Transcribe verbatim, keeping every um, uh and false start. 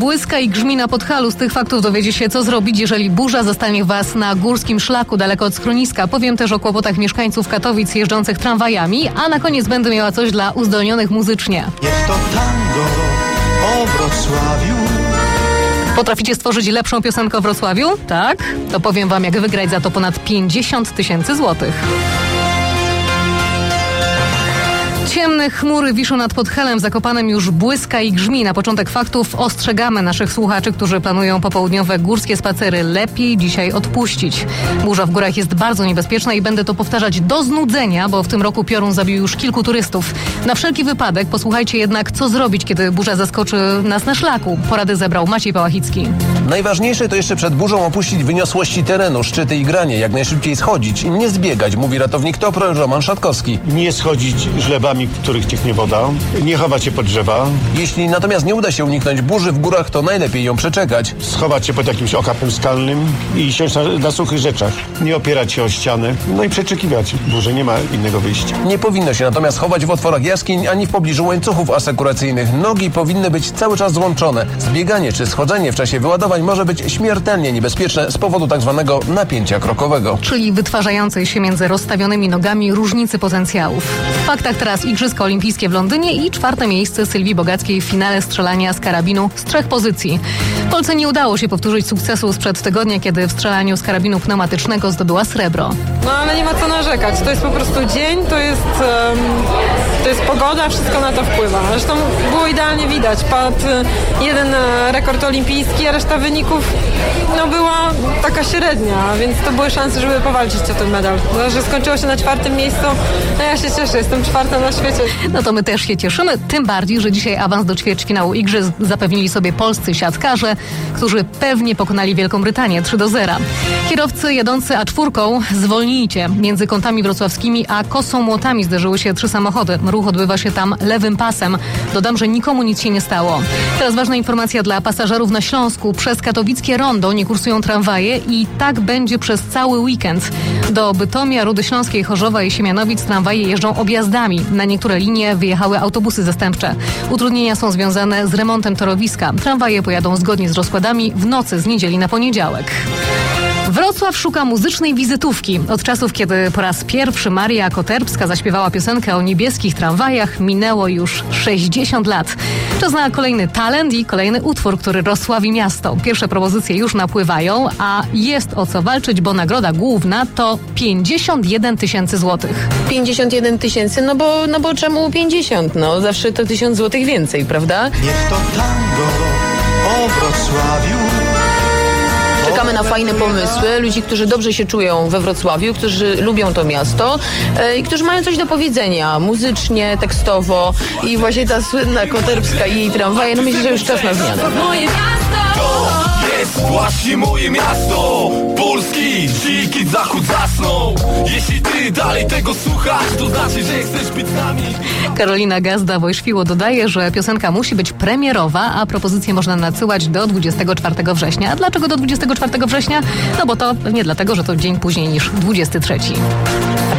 Błyska i grzmi na Podhalu. Z tych faktów dowiecie się, co zrobić, jeżeli burza zastanie was na górskim szlaku daleko od schroniska. Powiem też o kłopotach mieszkańców Katowic jeżdżących tramwajami, a na koniec będę miała coś dla uzdolnionych muzycznie. Jest to tango o Wrocławiu. Potraficie stworzyć lepszą piosenkę o Wrocławiu? Tak? To powiem wam, jak wygrać za to ponad pięćdziesiąt tysięcy złotych. Ciemne chmury wiszą nad Podhalem, w Zakopanem już błyska i grzmi. Na początek faktów ostrzegamy naszych słuchaczy, którzy planują popołudniowe górskie spacery. Lepiej dzisiaj odpuścić. Burza w górach jest bardzo niebezpieczna i będę to powtarzać do znudzenia, bo w tym roku piorun zabił już kilku turystów. Na wszelki wypadek posłuchajcie jednak, co zrobić, kiedy burza zaskoczy nas na szlaku. Porady zebrał Maciej Pałachicki. Najważniejsze to jeszcze przed burzą opuścić wyniosłości terenu, szczyty i granie, jak najszybciej schodzić i nie zbiegać, mówi ratownik TOPR Roman Szatkowski. Nie schodzić żlebami, których cieknie woda, nie chować się pod drzewa. Jeśli natomiast nie uda się uniknąć burzy w górach, to najlepiej ją przeczekać. Schować się pod jakimś okapem skalnym i siąść na, na suchych rzeczach. Nie opierać się o ścianę, no i przeczekiwać burzy, nie ma innego wyjścia. Nie powinno się natomiast chować w otworach jaskiń ani w pobliżu łańcuchów asekuracyjnych. Nogi powinny być cały czas złączone. Zbieganie czy schodzenie w czasie wyładowań może być śmiertelnie niebezpieczne z powodu tak zwanego napięcia krokowego. Czyli wytwarzającej się między rozstawionymi nogami różnicy potencjałów. W faktach teraz Igrzyska Olimpijskie w Londynie i czwarte miejsce Sylwii Bogackiej w finale strzelania z karabinu z trzech pozycji. Polce nie udało się powtórzyć sukcesu sprzed tygodnia, kiedy w strzelaniu z karabinu pneumatycznego zdobyła srebro. No ale nie ma co narzekać. To jest po prostu dzień, to jest, um, to jest pogoda, wszystko na to wpływa. Zresztą było idealnie widać. Padł jeden rekord olimpijski, a reszta wyników no, była taka średnia, więc to były szanse, żeby powalczyć o ten medal. No, że skończyło się na czwartym miejscu, no ja się cieszę, jestem czwarta na świecie. No to my też się cieszymy, tym bardziej, że dzisiaj awans do ćwierćfinału Igrzysk zapewnili sobie polscy siatkarze, którzy pewnie pokonali Wielką Brytanię trzy do zera. Kierowcy jadący A cztery zwolnijcie. Między kątami wrocławskimi a Kosą Młotami zderzyły się trzy samochody. Ruch odbywa się tam lewym pasem. Dodam, że nikomu nic się nie stało. Teraz ważna informacja dla pasażerów na Śląsku. Przez katowickie rondo nie kursują tramwaje i tak będzie przez cały weekend. Do Bytomia, Rudy Śląskiej, Chorzowa i Siemianowic tramwaje jeżdżą objazdami. Na niektóre linie wyjechały autobusy zastępcze. Utrudnienia są związane z remontem torowiska. Tramwaje pojadą zgodnie z rozkładami w nocy z niedzieli na poniedziałek. Wrocław szuka muzycznej wizytówki. Od czasów, kiedy po raz pierwszy Maria Koterbska zaśpiewała piosenkę o niebieskich tramwajach, minęło już sześćdziesiąt lat. Czas na kolejny talent i kolejny utwór, który rozsławi miasto. Pierwsze propozycje już napływają, a jest o co walczyć, bo nagroda główna to pięćdziesiąt jeden tysięcy złotych. pięćdziesiąt jeden tysięcy, no bo, no bo czemu pięćdziesiąt? No zawsze to tysiąc złotych więcej, prawda? Niech to tango o Wrocławiu. Czekamy na fajne pomysły, ludzi, którzy dobrze się czują we Wrocławiu, którzy lubią to miasto e, i którzy mają coś do powiedzenia muzycznie, tekstowo i właśnie ta słynna Koterbska i jej tramwaje, no myślę, że już czas na zmianę. To jest właśnie moje miasto. Polski dziki zachód zasnął. Jeśli ty dalej tego słuchasz, to znaczy, że chcesz być z nami. Karolina Gazda-Wojszwiło dodaje, że piosenka musi być premierowa, a propozycje można nadsyłać do dwudziestego czwartego września. A dlaczego do dwudziestego czwartego września? No bo to nie dlatego, że to dzień później niż dwudziesty trzeci.